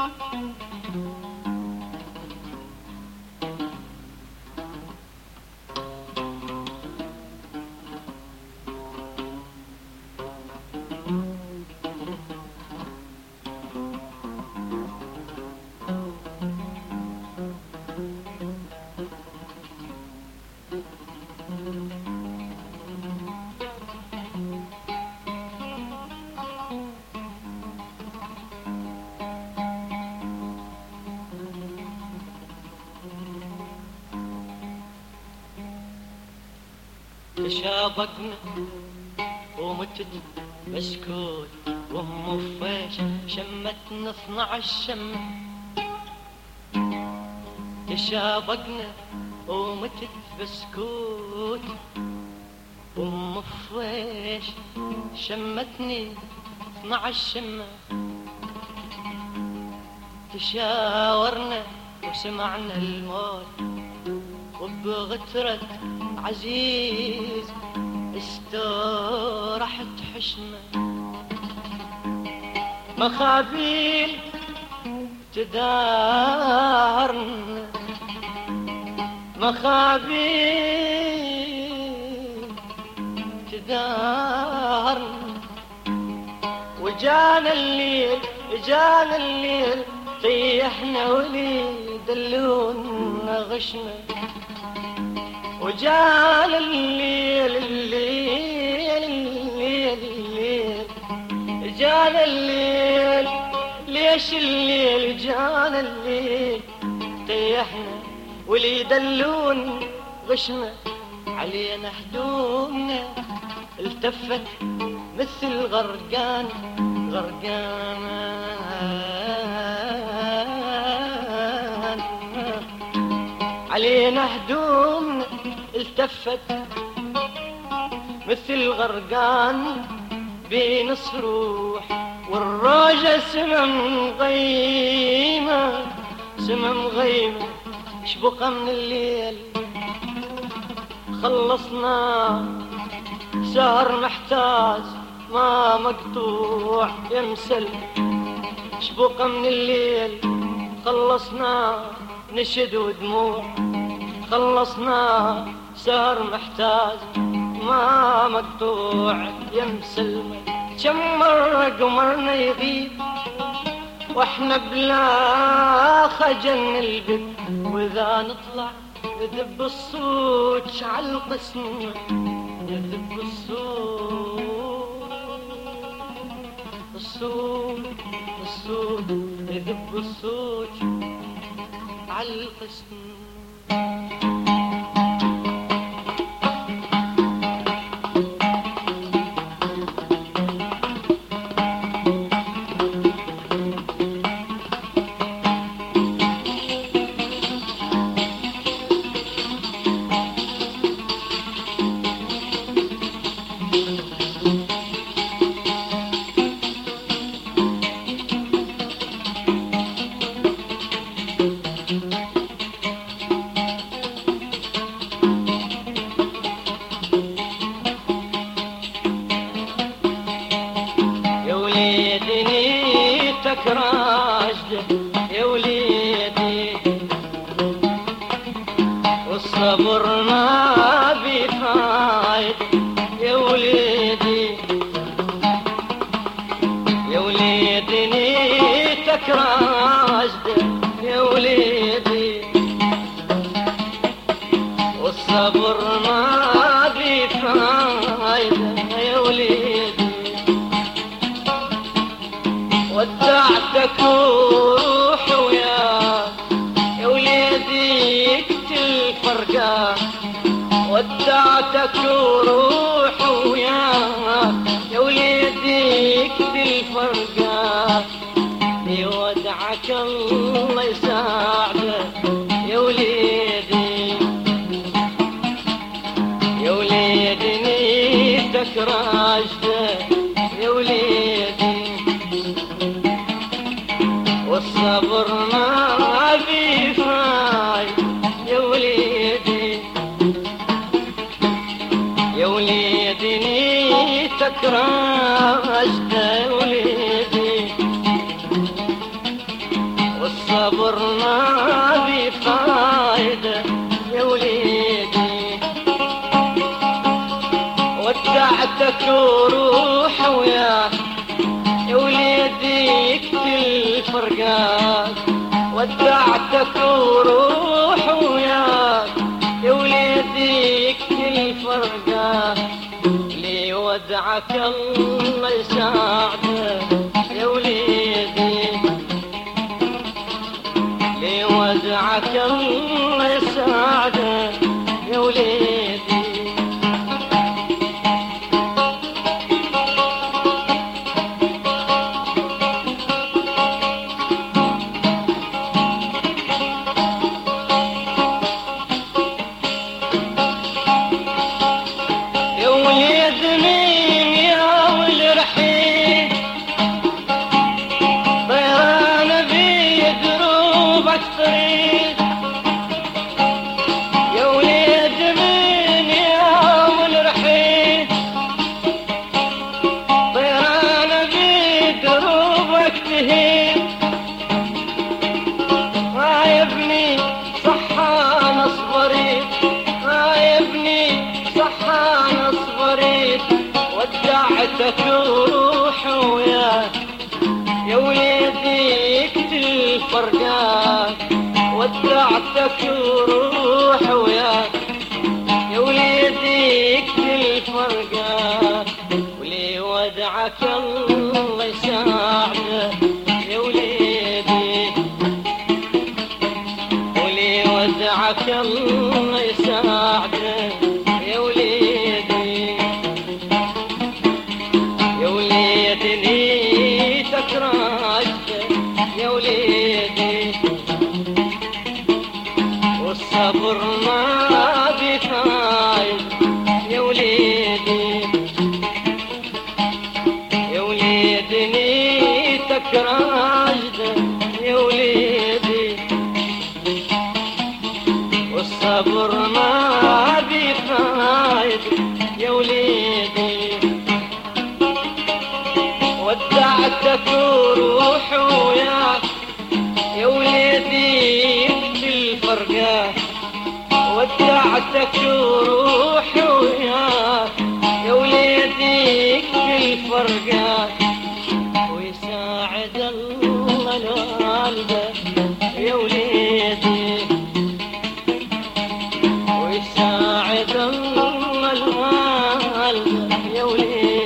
تشابقنا ومتت بسكوت وام فيش شمتنا 12 شمة. تشابقنا ومتت بسكوت وام فيش شمتني 12 شمة. تشاورنا وسمعنا الموت وبغترة عزيز استراحت حشمة. مخابيل تدارنا مخابيل تدارنا. وجانا الليل جانا الليل طيحنا ولي دلونا غشنا. وجانا الليل الليل الليل الليل جانا الليل. ليش الليل جانا الليل طيحنا ولي دلون غشنا. علينا هدومنا التفت مثل غرقان غرقان. علينا هدومنا التفت مثل غرقان بين صروح. والراجة سمم غيمة سمم غيمة شبقة من الليل. خلصنا سهر محتاج ما مقطوع يمسل شبقة من الليل. خلصنا نشد ودموع خلصنا سهر محتاج ما مقطوع يمسل. كم مرة قمرنا يغيب واحنا بلا خجل نلبث. واذا نطلع يذب الصوت على القسم يذب الصوت يذب الصوت على القسم. راجده يا وليدي والصبر ما بفايد يا وليدي يا وليدي نيتك راجده يا وليدي والصبر ما بفايد يا وليدي ودعتك وروح وياك يا وليدي اقتل فرقاك ودعتك وروح وياك يا وليدي اقتل فرقاك يودعك الله يساعدك يا وليدي يا وليدي نيتك راجده يا وليدي والصبر ما في فايد يا وليدي يا وليدي نيتك راجده يا وليدي والصبر ما بفايدة يا وليدي، ودعتك وروح وياك يا وليدي يكفي الفرقات، ودعتك وروح وياك يا وليدي يكفي الفرقات، لي ودعك الله يساعده يا وليدي، لي ودعك الله يساعده يا وليدي. ودعتك وروح وياك يا وليدي يكفي الفرقات، ودعتك وروح وياك يا وليدي يكفي الفرقات، ولي ودعك الله يساعده يا وليدي، ولي ودعك الله يساعده يا وليدي، يا وليدني تكرهت يا وليدي، والصبر ما بفايد يا وليدي، يا وليدني تكرهت يا وليدي، والصبر ما بفايد يا وليدي، ودعتك وروح وياك يا وليدي يكفي الفرقات، ودعتك وروح وياك يا وليدي يكفي الفرقات، ويساعد الله الوالدة يا وليدي، ويساعد الله الوالدة يا وليدي.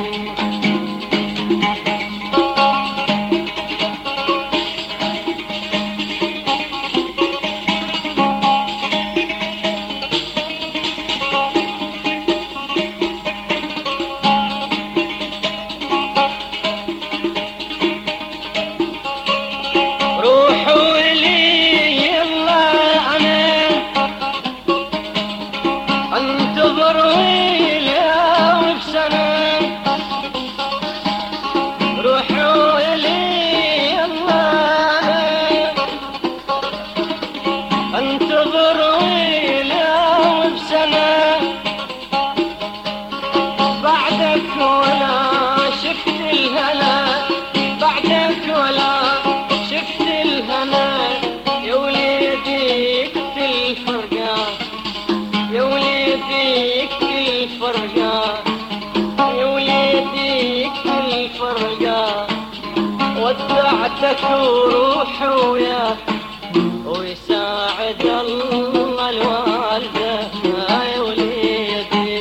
ودعتك وروح وياك ويساعد الله الوالدة يا وليدي،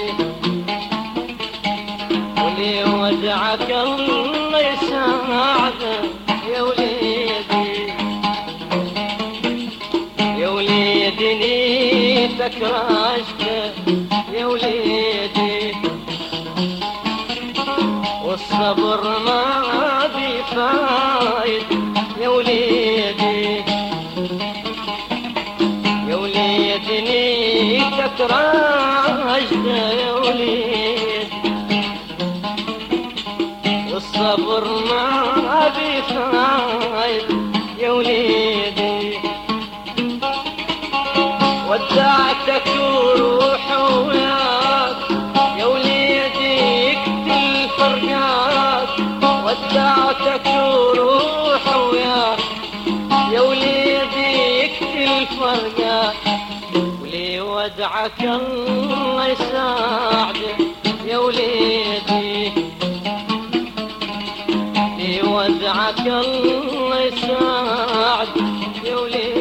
ولي ودعك الله يساعده يا وليدي، يا وليدني تكرهته يا وليدي، والصبر ما بفايد يا وليدي، يا وليدني تكرهت يا وليدي، والصبر ما بفايد يا وليدي، ودعتك ودعك الله يساعدك يا وليدي، لي ودعك الله يساعدك يا وليدي.